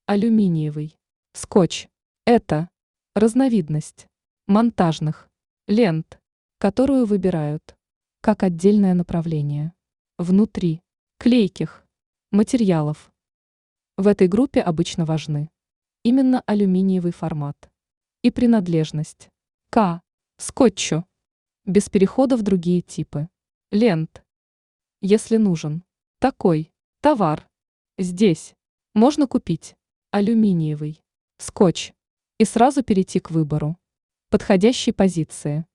Алюминиевый. Скотч. Это разновидность монтажных лент, которую выбирают как отдельное направление внутри клейких материалов. В этой группе обычно важны именно алюминиевый формат и принадлежность к скотчу, без перехода в другие типы лент. Если нужен такой товар, здесь можно купить алюминиевый скотч и сразу перейти к выбору подходящей позиции.